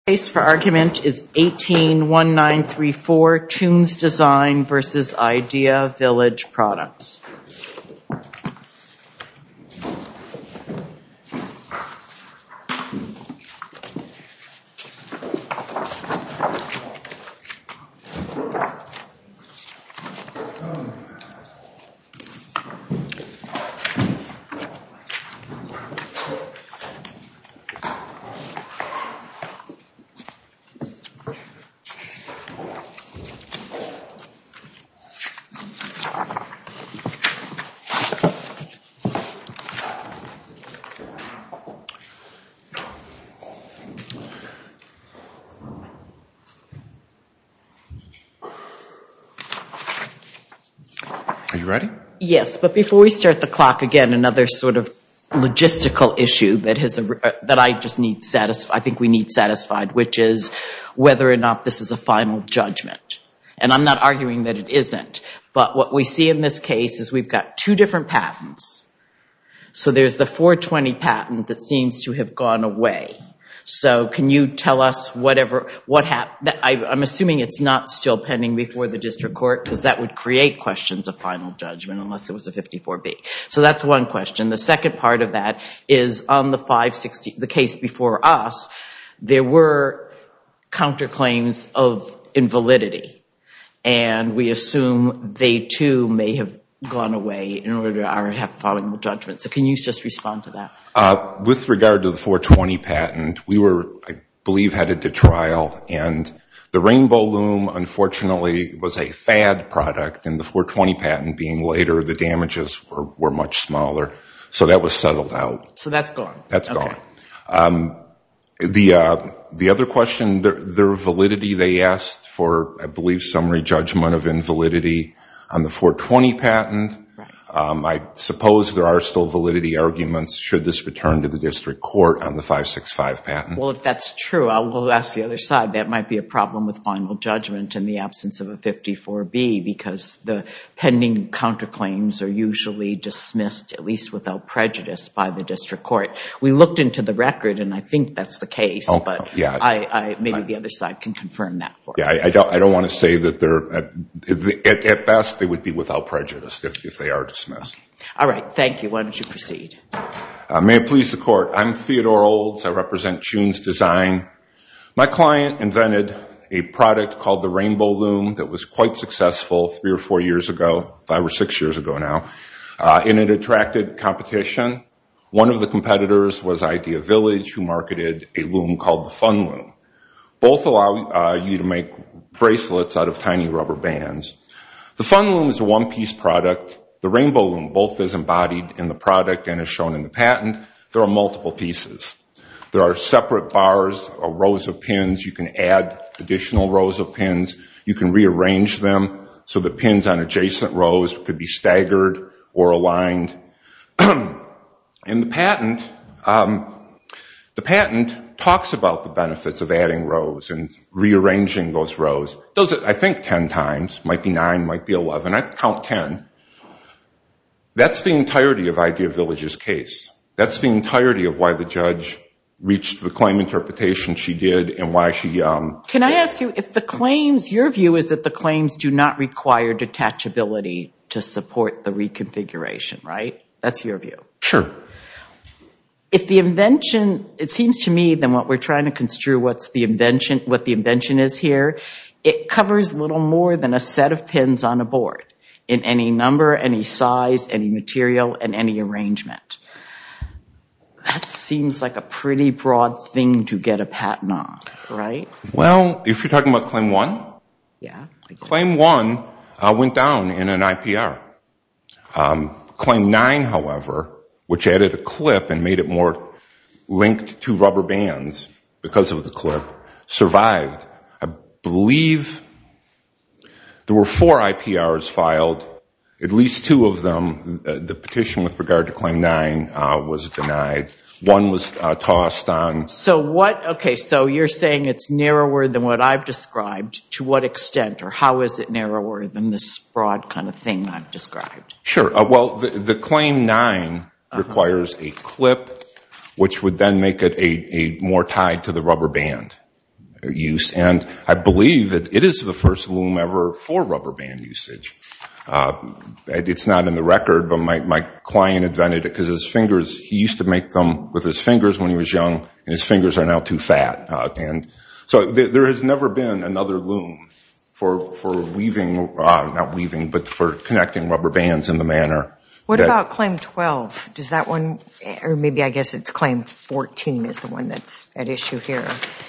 Case for argument is 18-1934, Tunes Design versus Idea Village Products. Are you ready? Yes, but before we start the clock, again, another sort of logistical issue that I think we need satisfied, which is whether or not this is a final judgment. And I'm not arguing that it isn't, but what we see in this case is we've got two different patents. So there's the 420 patent that seems to have gone away. So can you tell us what happened? I'm assuming it's not still pending before the district court, because that would create questions of final judgment unless it was a 54B. So that's one question. The second part of that is on the 560, the case before us, there were counterclaims of invalidity. And we assume they too may have gone away in order to have final judgment. So can you just respond to that? With regard to the 420 patent, we were, I believe, headed to trial, and the Rainbow Loom, unfortunately, was a fad product, and the 420 patent being later, the damages were much smaller. So that was settled out. So that's gone? That's okay. Gone. The other question, their validity, they asked for, I believe, summary judgment of invalidity on the 420 patent. Right. I suppose there are still validity arguments should this return to the district court on the 565 patent. Well, if that's true, I will ask the other side. That might be a problem with final judgment in the absence of a 54B, because the pending counterclaims are usually dismissed, at least without prejudice, by the district court. We looked into the record, and I think that's the case, but yeah, maybe the other side can confirm that for us. Yeah, I don't want to say that they're, at best, they would be without prejudice if they are dismissed. All right, thank you. Why don't you proceed? May it please the court. I'm Theodore Olds. I represent Tunes Design. My client invented a product called the Rainbow Loom that was quite successful 3 or 4 years ago, 5 or 6 years ago now, and it attracted competition. One of the competitors was Idea Village, who marketed a loom called the Fun Loom. Both allow you to make bracelets out of tiny rubber bands. The Fun Loom is a one-piece product. The Rainbow Loom, both is embodied in the product and is shown in the patent. There are multiple pieces. There are separate bars or rows of pins. You can add additional rows of pins. You can rearrange them so the pins on adjacent rows could be staggered or aligned. And the patent talks about the benefits of adding rows and rearranging those rows. Does it, I think, 10 times. Might be 9, might be 11. I count 10. That's the entirety of Idea Village's case. That's the entirety of why the judge reached the claim interpretation she did and why she... Can I ask you, if the claims, your view is that the claims do not require detachability to support the reconfiguration, right? That's your view. Sure. If the invention, it seems to me then what we're trying to construe what the invention is here, it covers little more than a set of pins on a board in any number, any size, any material, and any arrangement. That seems like a pretty broad thing to get a patent on, right? Well, if you're talking about Claim 1, yeah, Claim 1 went down in an IPR. Claim 9, however, which added a clip and made it more linked to rubber bands because of the clip, survived. I believe there were 4 IPRs filed. At least 2 of them, the petition with regard to Claim 9 was denied. One was tossed on. So you're saying it's narrower than what I've described. To what extent, or how is it narrower than this broad kind of thing I've described? Sure. Well, the Claim 9 requires a clip, which would then make it a more tied to the rubber band. use, and I believe it is the first loom ever for rubber band usage. It's not in the record, but my client invented it because he used to make them with his fingers when he was young, and his fingers are now too fat. And so there has never been another loom for weaving, not weaving, but for connecting rubber bands in the manner. What about Claim 12? Does that one, or maybe I guess it's Claim 14 is the one that's at issue here.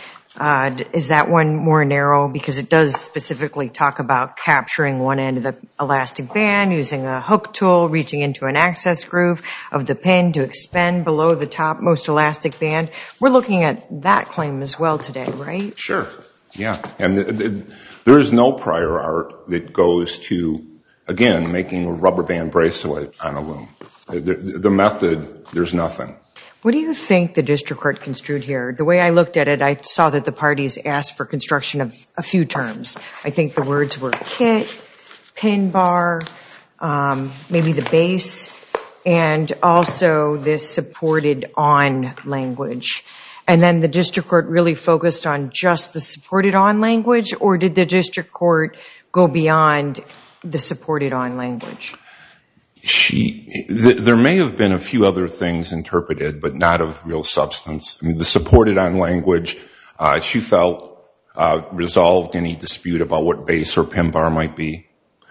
Is that one more narrow? Because it does specifically talk about capturing one end of the elastic band using a hook tool, reaching into an access groove of the pin to expend below the topmost elastic band. We're looking at that claim as well today, right? Sure. Yeah. And there is no prior art that goes to, again, making a rubber band bracelet on a loom. The method, there's nothing. What do you think the district court construed here? The way I looked at it, I saw that the parties asked for construction of a few terms. I think the words were kit, pin bar, maybe the base, and also this supported on language. And then the district court really focused on just the supported on language, or did the district court go beyond the supported on language? There may have been a few other things interpreted, but not of real substance. I mean, the supported on language, she felt resolved any dispute about what base or pin bar might be.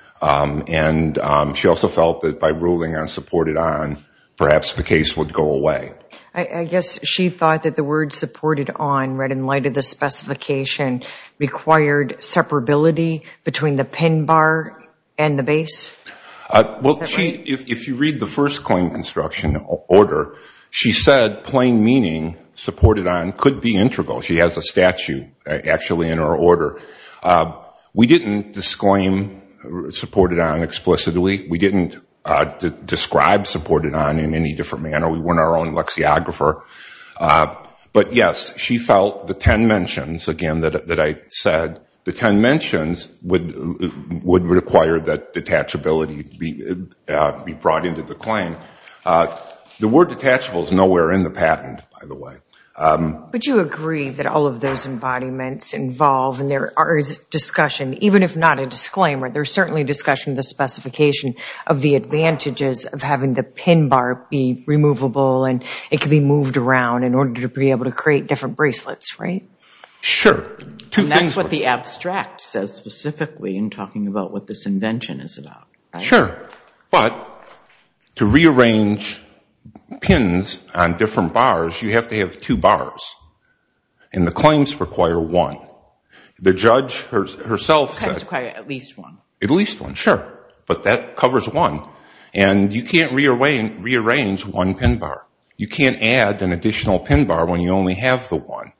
And she also felt that by ruling on supported on, perhaps the case would go away. I guess she thought that the word supported on, read in light of the specification, required separability between the pin bar and the base. Well, if you read the first claim construction order, she said plain meaning supported on could be integral. She has a statute actually in her order. We didn't disclaim supported on explicitly. We didn't describe supported on in any different manner. We weren't our own lexicographer. But yes, she felt the 10 mentions, again, that I said, the 10 mentions would require that detachability be brought into the claim. The word detachable is nowhere in the patent, by the way. But you agree that all of those embodiments involve, and there is discussion, even if not a disclaimer, there's certainly discussion of the specification of the advantages of having the pin bar be removable and it can be moved around in order to be able to create different bracelets, right? Sure. And that's what the abstract says specifically in talking about what this invention is about, right? Sure. But to rearrange pins on different bars, you have to have 2 bars. And the claims require 1. The judge herself said... Claims require at least 1. At least 1, sure. But that covers 1. And you can't rearrange 1 pin bar. You can't add an additional pin bar when you only have the 1.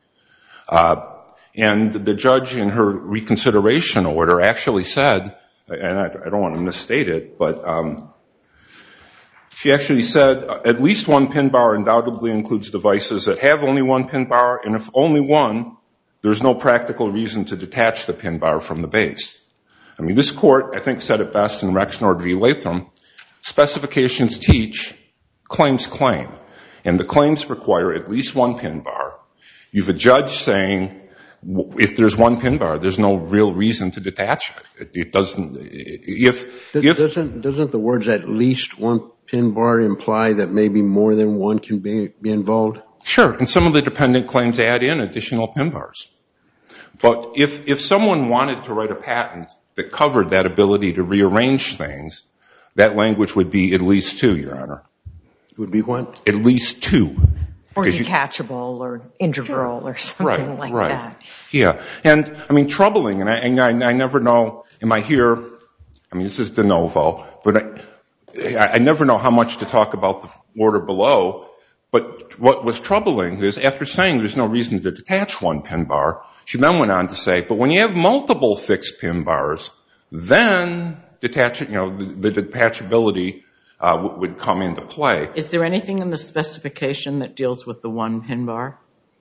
And the judge in her reconsideration order actually said, and I don't want to misstate it, but she actually said at least 1 pin bar undoubtedly includes devices that have only 1 pin bar, and if only 1, there's no practical reason to detach the pin bar from the base. I mean, this court, I think, said it best in Rexnord v. Latham, specifications teach, claims claim. And the claims require at least 1 pin bar. You have a judge saying, if there's 1 pin bar, there's no real reason to detach it. It doesn't. Doesn't the words "at least 1 pin bar" imply that maybe more than 1 can be involved? Sure. And some of the dependent claims add in additional pin bars. But if someone wanted to write a patent that covered that ability to rearrange things, that language would be at least 2, Your Honor. It would be what? At least 2. Or detachable or integral or something like that. Yeah. And, I mean, troubling, and I never know, am I here, I mean, this is de novo, but I never know how much to talk about the order below, but what was troubling is after saying there's no reason to detach 1 pin bar, she then went on to say, but when you have multiple fixed pin bars, then the detachability would come into play. Is there anything in the specification that deals with the 1 pin bar?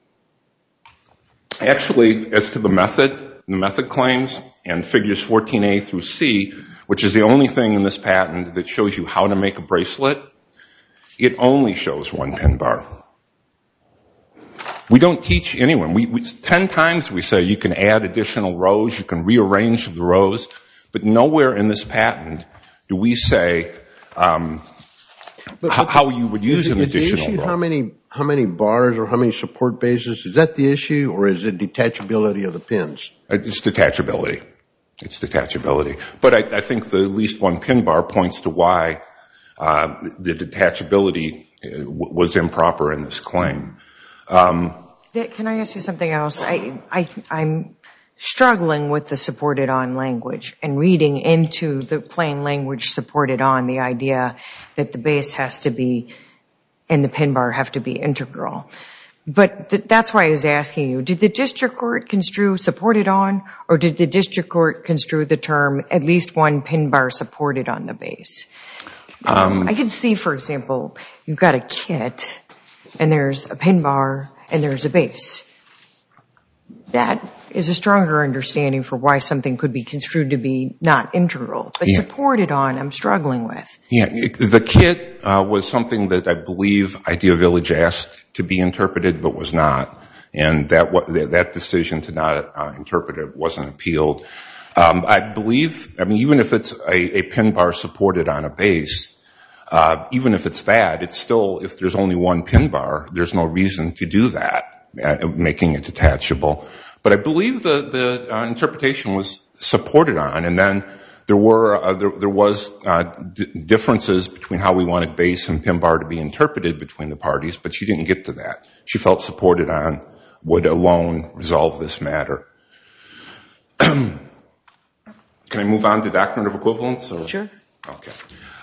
Actually, as to the method claims and figures 14A through C, which is the only thing in this patent that shows you how to make a bracelet, it only shows 1 pin bar. We don't teach anyone. 10 times we say you can add additional rows, you can rearrange the rows, but nowhere in this patent do we say how you would use an additional row. How many bars or how many support bases? Is that the issue, or is it detachability of the pins? It's detachability. It's detachability. But I think the at least one pin bar points to why the detachability was improper in this claim. Can I ask you something else? I'm struggling with the supported on language and reading into the plain language supported on the idea that the base has to be and the pin bar have to be integral. But that's why I was asking you, did the district court construe supported on, or did the district court construe the term at least one pin bar supported on the base? I could see, for example, you've got a kit and there's a pin bar and there's a base. That is a stronger understanding for why something could be construed to be not integral. But supported on, I'm struggling with. Yeah, the kit was something that I believe Idea Village asked to be interpreted but was not. And that decision to not interpret it wasn't appealed. I believe, even if it's a pin bar supported on a base, even if it's bad, it's still, if there's only one pin bar, there's no reason to do that, making it detachable. But I believe the interpretation was supported on, and then there was differences between how we wanted base and pin bar to be interpreted between the parties, but she didn't get to that. She felt supported on would alone resolve this matter. Can I move on to doctrine of equivalence? Or? Sure. Okay.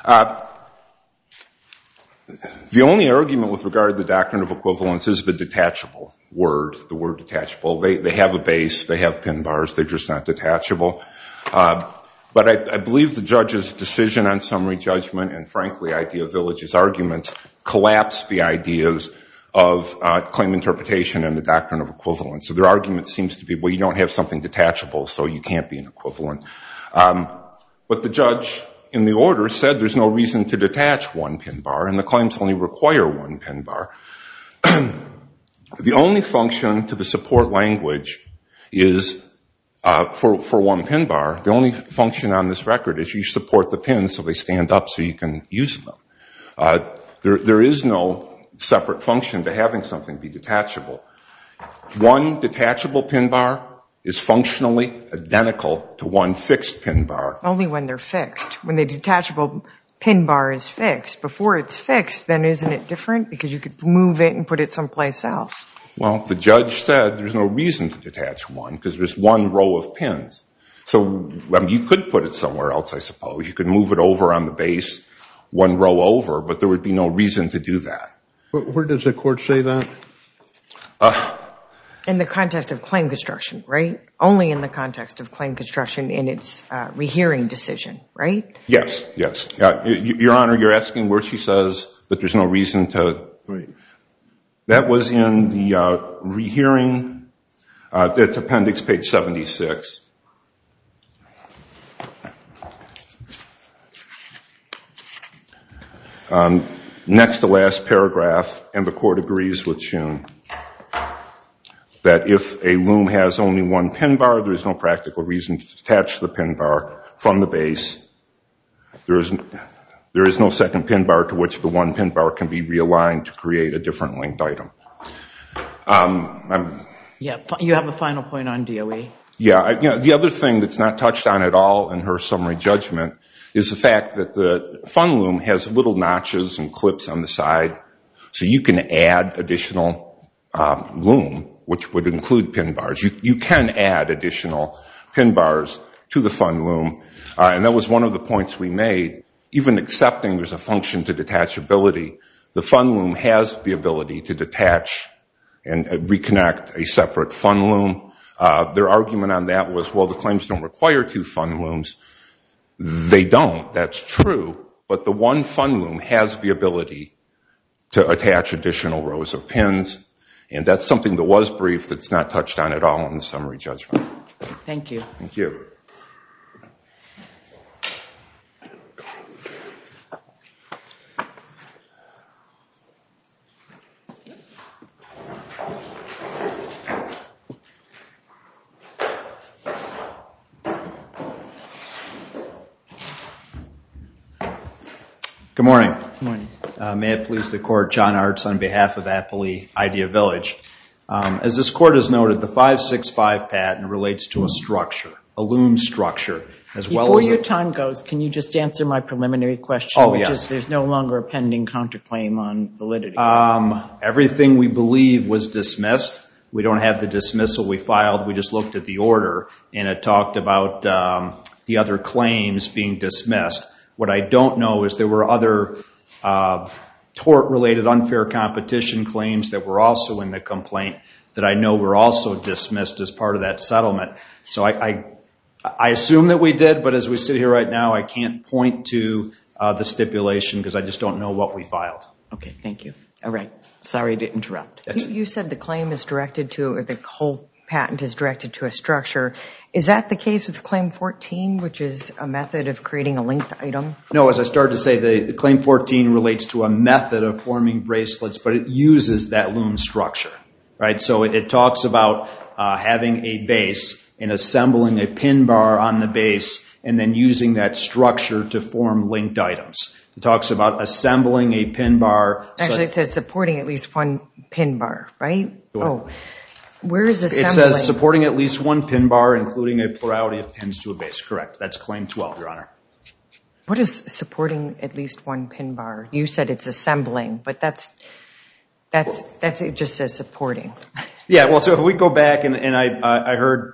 The only argument with regard to the doctrine of equivalence is the detachable word, the word detachable. They have a base, they have pin bars, they're just not detachable. But I believe the judge's decision on summary judgment and, frankly, Idea Village's arguments collapse the ideas of claim interpretation and the doctrine of equivalence. So their argument seems to be, well, you don't have something detachable, so you can't be an equivalent. But the judge in the order said there's no reason to detach one pin bar, and the claims only require one pin bar. The only function to the support language is, for one pin bar, the only function on this record is you support the pins so they stand up so you can use them. There is no separate function to having something be detachable. One detachable pin bar is functionally identical to one fixed pin bar. Only when they're fixed. When the detachable pin bar is fixed. Before it's fixed, then isn't it different? Because you could move it and put it someplace else. Well, the judge said there's no reason to detach one because there's one row of pins. So you could put it somewhere else, I suppose. You could move it over on the base, one row over, but there would be no reason to do that. Where does the court say that? In the context of claim construction, right? Only in the context of claim construction in its rehearing decision, right? Yes. Your Honor, you're asking where she says that there's no reason to... Right. That was in the rehearing, that's appendix page 76. Next to last paragraph, and the court agrees with June, that if a loom has only one pin bar, there is no practical reason to detach the pin bar from the base. There is no second pin bar to which the one pin bar can be realigned to create a different length item. You have a final point on DOE? Yeah, the other thing that's not touched on at all in her summary judgment is the fact that the fun loom has little notches and clips on the side, so you can add additional loom, which would include pin bars. You can add additional pin bars to the fun loom, and that was one of the points we made. Even accepting there's a function to detachability, the fun loom has the ability to detach and reconnect a separate fun loom. Their argument on that was, well, the claims don't require two fun looms. They don't, that's true, but the one fun loom has the ability to attach additional rows of pins, and that's something that was brief that's not touched on at all in the summary judgment. Thank you. Thank you. Good morning. Good morning. May it please the Court, John Arts on behalf of Appley Idea Village. As this Court has noted, the 565 patent relates to a structure, a loom structure, as well Before as... your time goes, can you just answer my preliminary question? Oh, which yes. is there's no longer a pending counterclaim on validity. Everything we believe was dismissed. We don't have the dismissal we filed. We just looked at the order, and it talked about the other claims being dismissed. What I don't know is there were other tort-related unfair competition claims that were also in the complaint that I know were also dismissed as part of that settlement. So I assume that we did, but as we sit here right now, I can't point to the stipulation because I just don't know what we filed. Okay, thank you. All right. Sorry to interrupt. You said the claim is directed to, or the whole patent is directed to a structure. Is that the case with Claim 14, which is a method of creating a linked item? No, as I started to say, the Claim 14 relates to a method of forming bracelets, but it uses that loom structure, right? So it talks about having a base and assembling a pin bar on the base and then using that structure to form linked items. It talks about assembling a pin bar. Actually, it says supporting at least one pin bar, right? Sure. Oh, where is assembling? It says supporting at least one pin bar, including a plurality of pins to a base. Correct. That's Claim 12, Your Honor. What is supporting at least one pin bar? You said it's assembling, but that's it just says supporting. Yeah, well, so if we go back and I heard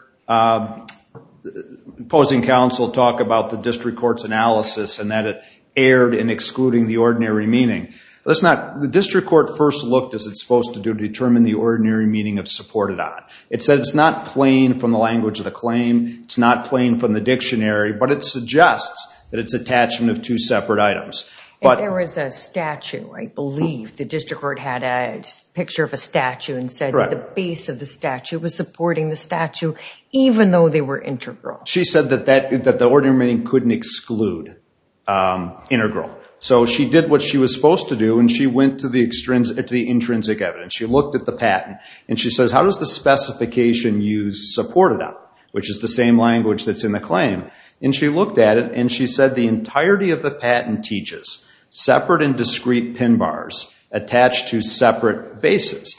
opposing counsel talk about the district court's analysis and that it erred in excluding the ordinary meaning. That's not, the district court first looked, as it's supposed to do, to determine the ordinary meaning of supported on. It said it's not plain from the language of the claim, it's not plain from the dictionary, but it suggests that it's attachment of two separate items. But there was a statue, I believe. The district court had a picture of a statue and said that the base of the statue was supporting the statue, even though they were integral. She said that the ordinary meaning couldn't exclude integral. So she did what she was supposed to do, and she went to the intrinsic evidence. She looked at the patent, and she says, how does the specification use supported on, which is the same language that's in the claim? And she looked at it, and she said the entirety of the patent teaches separate and discrete pin bars attached to separate bases.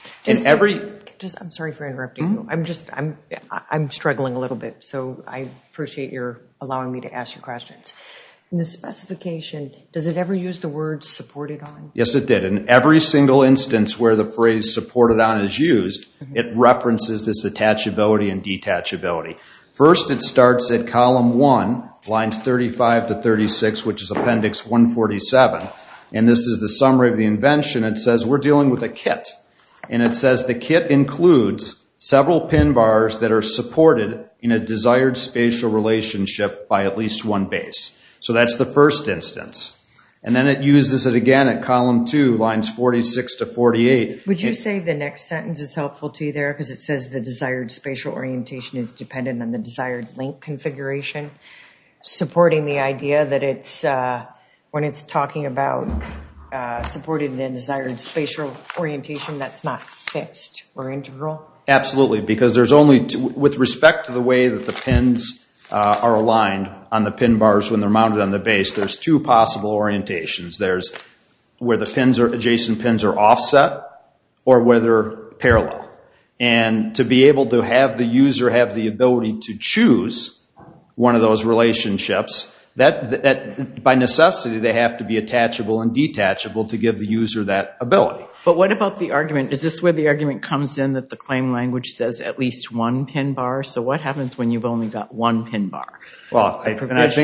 I'm sorry for interrupting you. I'm struggling a little bit, so I appreciate your allowing me to ask you questions. In the specification, does it ever use the word supported on? Yes, it did. In every single instance where the phrase supported on is used, it references this attachability and detachability. First, it starts at column 1, lines 35 to 36, which is appendix 147. And this is the summary of the invention. It says we're dealing with a kit. And it says the kit includes several pin bars that are supported in a desired spatial relationship by at least one base. So that's the first instance. And then it uses it again at column 2, lines 46 to 48. Would you say the next sentence is helpful to you there? Because it says the desired spatial orientation is dependent on the desired link configuration, supporting the idea that it's, when it's talking about supported in a desired spatial orientation, that's not fixed or integral? Absolutely, because there's only, with respect to the way that the pins are aligned on the pin bars when they're mounted on the base, there's two possible orientations. There's where the pins are, adjacent pins are offset, or where they're parallel. And to be able to have the user have the ability to choose one of those relationships, that by necessity they have to be attachable and detachable to give the user that ability. But what about the argument? Is this where the argument comes in that the claim language says at least one pin bar? So what happens when you've only got one pin bar? Well, I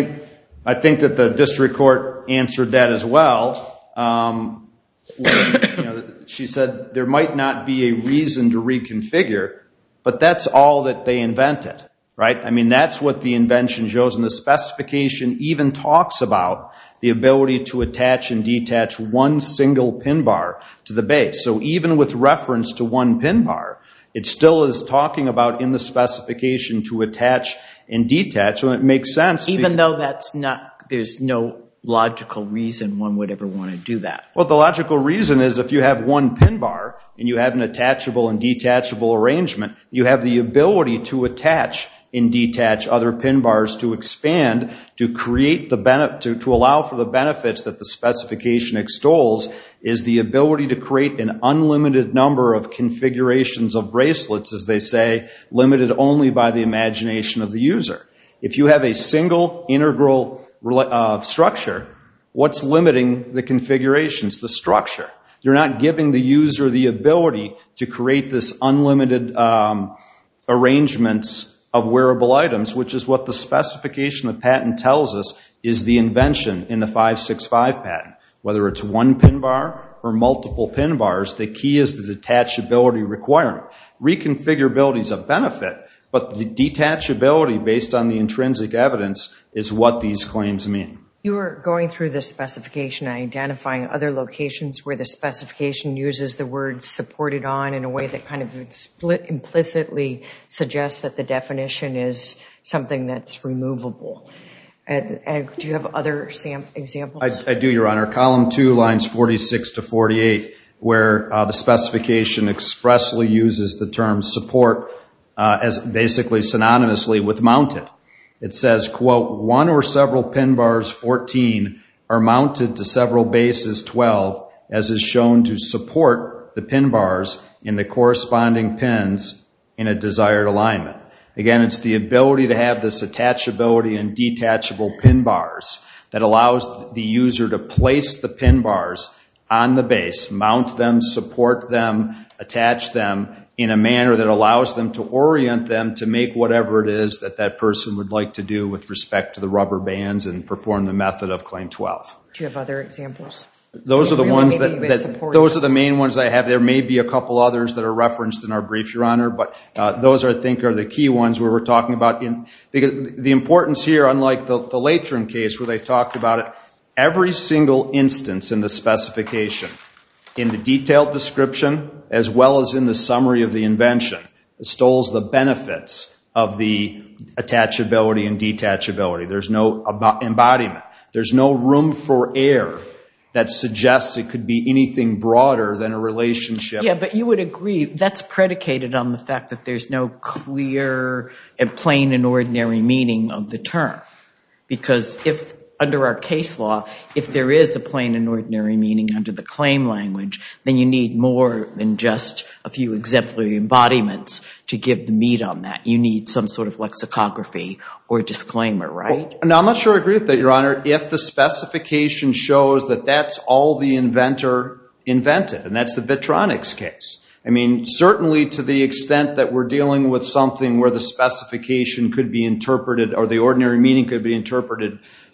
think that the district court answered that as well. She said there might not be a reason to reconfigure, but that's all that they invented. Right? I mean, that's what the invention shows, and the specification even talks about the ability to attach and detach one single pin bar to the base. So even with reference to one pin bar, it still is talking about in the specification to attach and detach, and it makes sense. Even though that's not, there's no logical reason one would ever want to do that. Well, the logical reason is if you have one pin bar and you have an attachable and detachable arrangement, you have the ability to attach and detach other pin bars to expand, to create to allow for the benefits that the specification extols, is the ability to create an unlimited number of configurations of bracelets, as they say, limited only by the imagination of the user. If you have a single integral structure, what's limiting the configurations? The structure. You're not giving the user the ability to create this unlimited arrangements of wearable items, which is what the specification of the patent tells us is the invention in the 565 patent. Whether it's one pin bar or multiple pin bars, the key is the detachability requirement. Reconfigurability is a benefit, but the detachability based on the intrinsic evidence is what these claims mean. You were going through the specification and identifying other locations where the specification uses the word supported on in a way that kind of implicitly suggests that the definition is something that's removable. And do you have other examples? I do, Your Honor. Column 2, lines 46 to 48, where the specification expressly uses the term support as basically synonymously with mounted. It says, quote, one or several pin bars 14 are mounted to several bases 12 as is shown to support the pin bars in the corresponding pins in a desired alignment. Again, it's the ability to have this attachability and detachable pin bars that allows the user to place the pin bars on the base, mount them, support them, attach them in a manner that allows them to orient them to make whatever it is that that person would like to do with respect to the rubber bands and perform the method of Claim 12. Do you have other examples? Those are the ones those are the main ones I have. There may be a couple others that are referenced in our brief, Your Honor, but those I think are the key ones where we're talking about. Because the importance here, unlike the Latrim case where they talked about it, every single instance in the specification, in the detailed description as well as in the summary of the invention, extols the benefits of the attachability and detachability. There's no embodiment. There's no room for error that suggests it could be anything broader than a relationship. Yeah, but you would agree that's predicated on the fact that there's no clear and plain and ordinary meaning of the term. Because if, under our case law, if there is a plain and ordinary meaning under the claim language, then you need more than just a few exemplary embodiments to give the meat on that. You need some sort of lexicography or disclaimer, right? Well, no, I'm not sure I agree with that, Your Honor. If the specification shows that that's all the inventor invented, and that's the Vitronics case. I mean, certainly to the extent that we're dealing with something where the specification could be interpreted or the ordinary meaning could be interpreted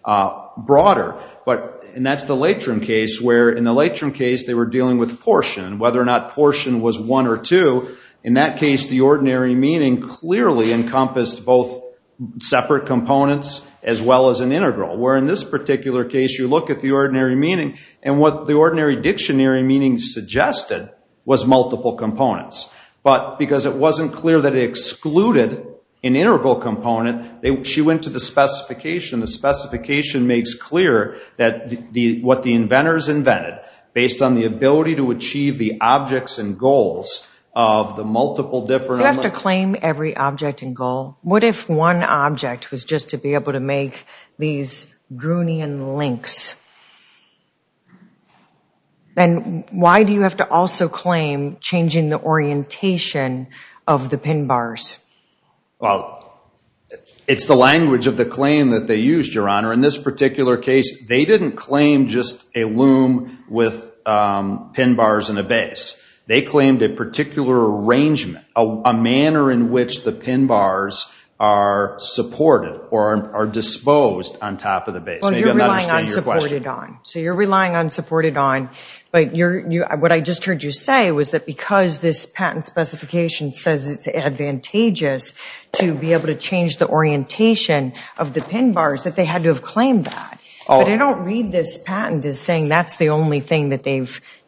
broader. And that's the Latrim case, where in the Latrim case they were dealing with portion, whether or not portion was one or two. In that case, the ordinary meaning clearly encompassed both separate components as well as an integral. Where in this particular case, you look at the ordinary meaning, and what the ordinary dictionary meaning suggested was multiple components. But because it wasn't clear that it excluded an integral component, she went to the specification. The specification makes clear that what the inventors invented, based on the ability to achieve the objects and goals of the multiple different... You have to claim every object and goal. What if one object was just to be able to make these Brownian links? Then why do you have to also claim changing the orientation of the pin bars? Well, it's the language of the claim that they used, Your Honor. In this particular case, they didn't claim just a loom with pin bars and a base. They claimed a particular arrangement, a manner in which the pin bars are supported or are disposed on top of the base. Well, you're relying on supported on. So you're relying on supported on. But what I just heard you say was that because this patent specification says it's advantageous to be able to change the orientation of the pin bars, that they had to have claimed that. But I don't read this patent as saying that's the only thing that they've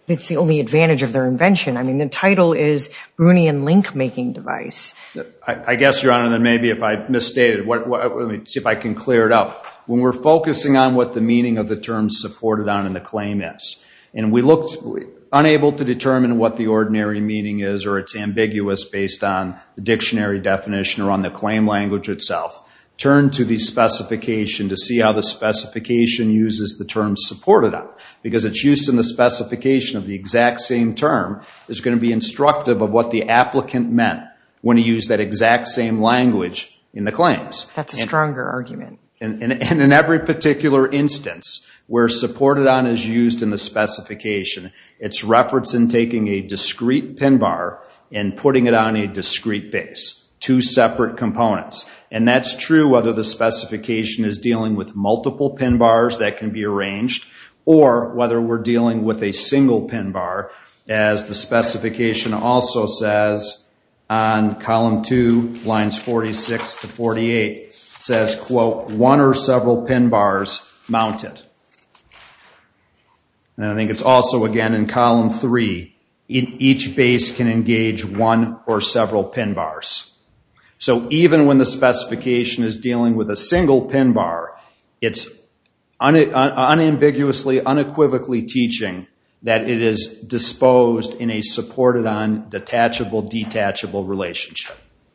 it's the only advantage of their invention. I mean, the title is Brownian link making device. I guess, Your Honor, then maybe if I misstated, let me see if I can clear it up. When we're focusing on what the meaning of the term supported on in the claim is, and we looked unable to determine what the ordinary meaning is, or it's ambiguous based on the dictionary definition or on the claim language itself, turn to the specification to see how the specification uses the term supported on. Because its use in the specification of the exact same term is going to be instructive of what the applicant meant when he used that exact same language in the claims. That's a stronger argument. And in every particular instance where supported on is used in the specification, it's referencing taking a discrete pin bar and putting it on a discrete base. Two separate components. And that's true whether the specification is dealing with multiple pin bars that can be arranged or whether we're dealing with a single pin bar, as the specification also says on column 2, lines 46 to 48. It says, quote, one or several pin bars mounted. And I think it's also again in column 3, each base can engage one or several pin bars. So even when the specification is dealing with a single pin bar, it's unambiguously, unequivocally teaching that it is disposed in a supported on detachable relationship.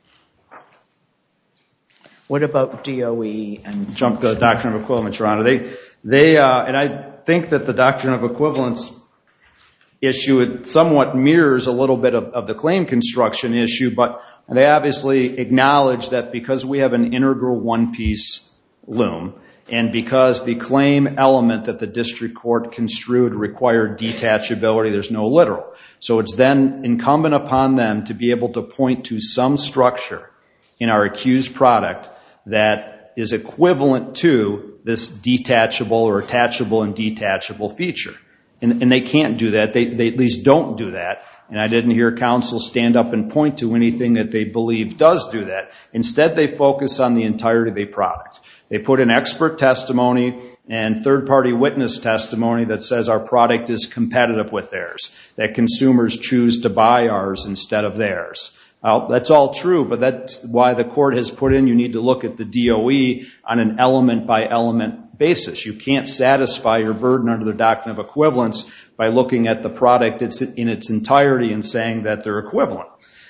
What about DOE and jump to the doctrine of equivalence, Your Honor? And I think that the doctrine of equivalence issue, it somewhat mirrors a little bit of the claim construction issue, but they obviously acknowledge that because we have an integral one-piece loom, and because the claim element that the district court construed required detachability, there's no literal. So it's then incumbent upon them to be able to point to some structure in our accused product that is equivalent to this detachable or attachable and detachable feature. And they can't do that. They at least don't do that. And I didn't hear counsel stand up and point to anything that they believe does do that. Instead, they focus on the entirety of the product. They put in expert testimony and third-party witness testimony that says our product is competitive with theirs, that consumers choose to buy ours instead of theirs. That's all true, but that's why the court has put in you need to look at the DOE on an element-by-element basis. You can't satisfy your burden under the doctrine of equivalence by looking at the product in its entirety and saying that they're equivalent.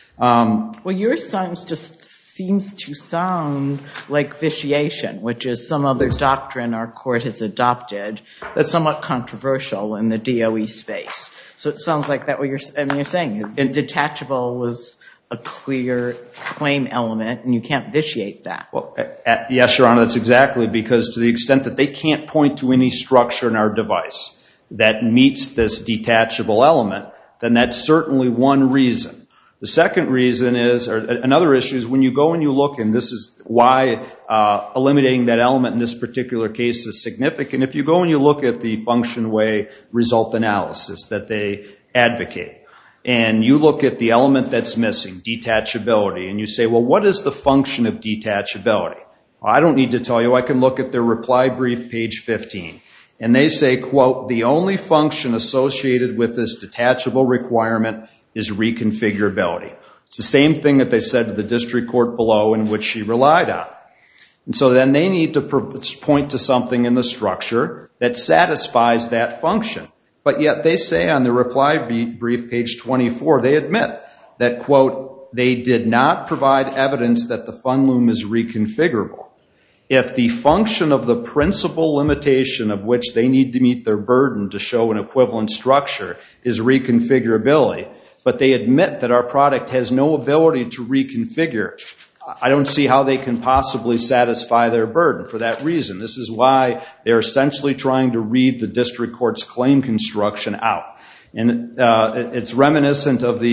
Well, your sentence just seems to sound like vitiation, which is some other doctrine our court has adopted that's somewhat controversial in the DOE space. So it sounds like that what you're saying. Detachable was a clear claim element, and you can't vitiate that. Well, yes, Your Honor, that's exactly, because to the extent that they can't point to any structure in our device that meets this detachable element, then that's certainly one reason. The second reason is, or another issue is when you go and you look, and this is why eliminating that element in this particular case is significant. If you go and you look at the function way result analysis that they advocate, and you look at the element that's missing, detachability, and you say, well, what is the function of detachability? Well, I don't need to tell you. I can look at their reply brief, page 15. And they say, quote, the only function associated with this detachable requirement is reconfigurability. It's the same thing that they said to the district court below in which she relied on. And so then they need to point to something in the structure that satisfies that function. But yet they say on the reply brief, page 24, they admit that, quote, they did not provide evidence that the fun loom is reconfigurable. If the function of the principal limitation of which they need to meet their burden to show an equivalent structure is reconfigurability, but they admit that our product has no ability to reconfigure, I don't see how they can possibly satisfy their burden for that reason. This is why they're essentially trying to read the district court's claim construction out. And it's reminiscent of the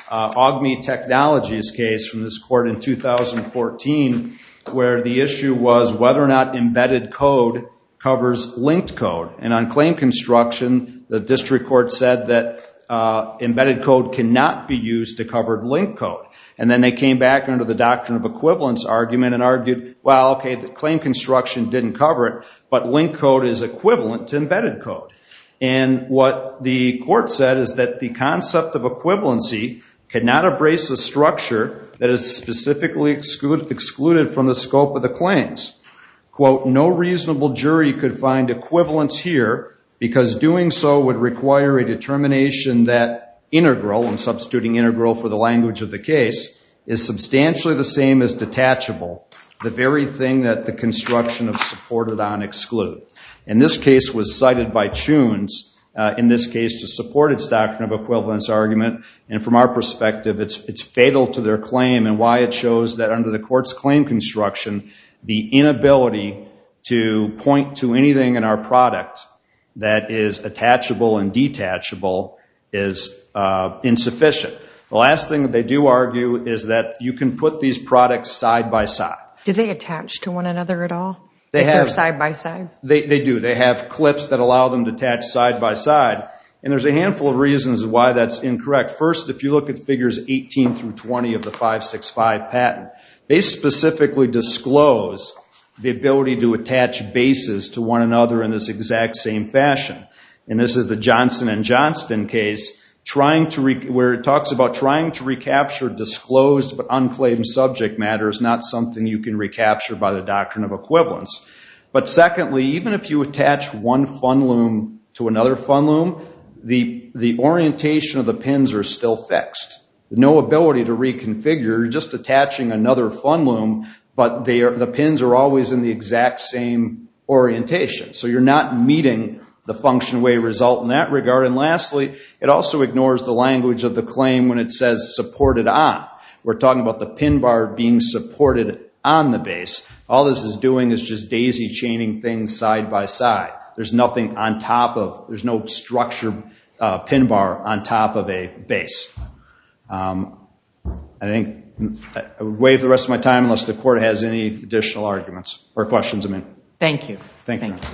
Ogme Technologies case from this court in 2014, where the issue was whether or not embedded code covers linked code. And on claim construction, the district court said that embedded code cannot be used to cover linked code. And then they came back under the doctrine of equivalence argument and argued, well, okay, the claim construction didn't cover it, but linked code is equivalent to embedded code. And what the court said is that the concept of equivalency cannot embrace a structure that is specifically excluded from the scope of the claims. Quote, no reasonable jury could find equivalence here because doing so would require a determination that integral, I'm substituting integral for the language of the case, is substantially the same as detachable, the very thing that the construction of supported on exclude. And this case was cited by Chunes, in this case, to support its doctrine of equivalence argument. And from our perspective, it's fatal to their claim and why it shows that under the court's claim construction, the inability to point to anything in our product that is attachable and detachable is insufficient. The last thing that they do argue is that you can put these products side by side. Do they attach to one another at all? They're side by side? They do. They have clips that allow them to attach side by side. And there's a handful of reasons why that's incorrect. First, if you look at figures 18 through 20 of the 565 patent, they specifically disclose the ability to attach bases to one another in this exact same fashion. And this is the Johnson & Johnston case, where it talks about trying to recapture disclosed but unclaimed subject matter is not something you can recapture by the doctrine of equivalence. But secondly, even if you attach one fun loom to another fun loom, the orientation of the pins are still fixed. No ability to reconfigure, you're just attaching another fun loom, but the pins are always in the exact same orientation. So you're not meeting the function way result in that regard. And lastly, it also ignores the language of the claim when it says supported on. We're talking about the pin bar being supported on the base. All this is doing is just daisy chaining things side by side. There's nothing on top of, there's no structured pin bar on top of a base. I think I would waive the rest of my time unless the court has any additional arguments or questions. Thank you. Thank you.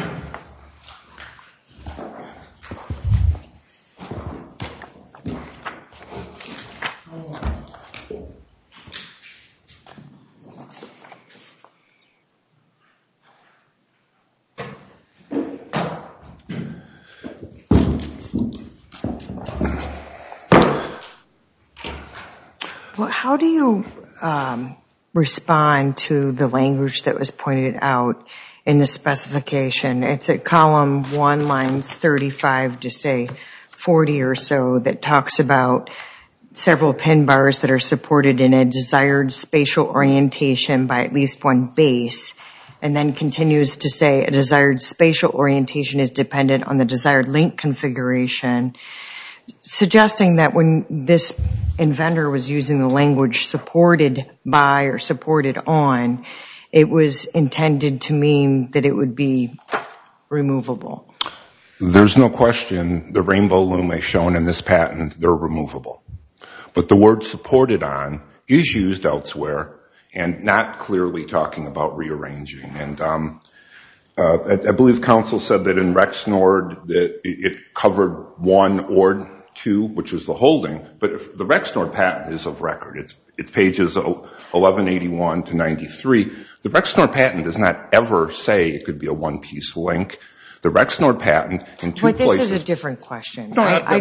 Well, how do you respond to the language that was pointed out in the specification? It's at column 1, lines 35 to say 40 or so, that talks about several pin bars that are supported in a desired spatial orientation by at least one base, and then continues to say a desired spatial orientation is dependent on the desired link configuration, suggesting that when this inventor was using the language supported by or supported on, it was intended to mean that it would be removable. There's no question the rainbow loom as shown in this patent, they're removable. But the word supported on is used elsewhere and not clearly talking about rearranging. And I believe counsel said that in Rexnord that it covered 1 or 2, which was the holding. But if the Rexnord patent is of record. It's pages 1181 to 93. The Rexnord patent does not ever say it could be a one-piece link. The Rexnord patent in 2 places. But this is a different question.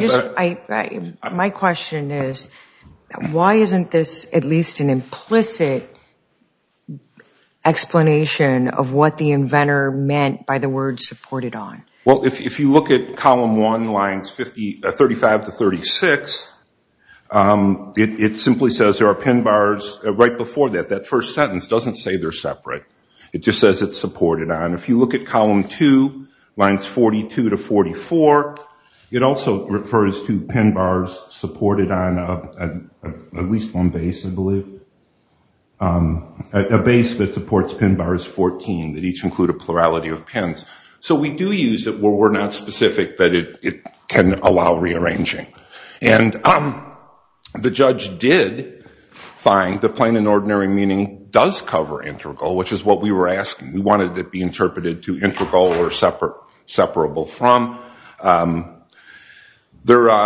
My question is, why isn't this at least an implicit explanation of what the inventor meant by the word supported on? Well, if you look at column 1, lines 35 to 36, it simply says there are pin bars right before that. That first sentence doesn't say they're separate. It just says it's supported on. If you look at column 2, lines 42 to 44, it also refers to pin bars supported on at least one base, I believe. A base that supports pin bars 14 that each include a plurality of pins. So we do use it where we're not specific that it can allow rearranging. And the judge did find the plain and ordinary meaning does cover integral, which is what we were asking. We wanted it to be interpreted to integral or separable from.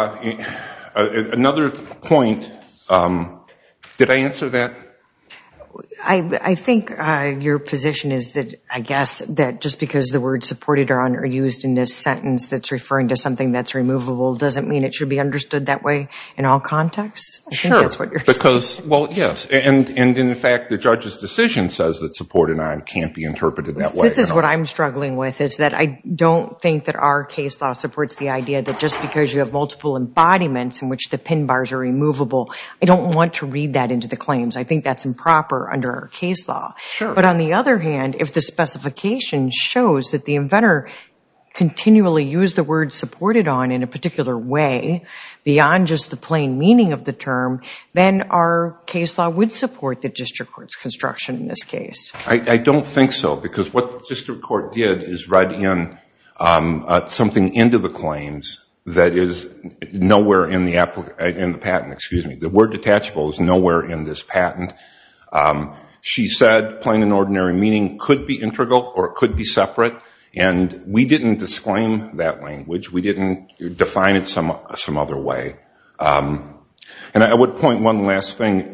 Another point, did I answer that? I think your position is that, I guess, that just because the words supported are used in this sentence that's referring to something that's removable doesn't mean it should be understood that way in all contexts? I think that's what you're saying. Because, well, yes. And in fact, the judge's decision says that supported on can't be interpreted that way. This is what I'm struggling with, is that I don't think that our case law supports the idea that just because you have multiple embodiments in which the pin bars are removable, I don't want to read that into the claims. I think that's improper under our case law. Sure. But on the other hand, if the specification shows that the inventor continually used the word supported on in a particular way, beyond just the plain meaning of the term, then our case law would support the district court's construction in this case. I don't think so, because what the district court did is read in something into the claims that is nowhere in the patent. Excuse me. The word detachable is nowhere in this patent. She said plain and ordinary meaning could be integral or it could be separate, and we didn't disclaim that language. We didn't define it some other way. And I would point one last thing.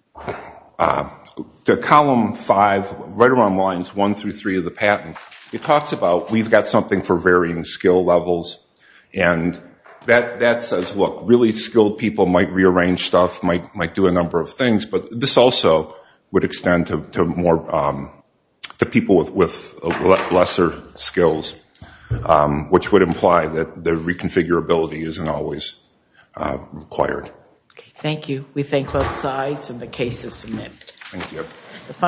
To column 5, right around lines 1 through 3 of the patent, it talks about we've got something for varying skill levels, and that says, look, really skilled people might rearrange stuff, might do a number of things, but this also would extend to more to people with lesser skills, which would imply that the reconfigurability isn't always required. Okay, thank you. We thank both sides, and the case is submitted. Thank you.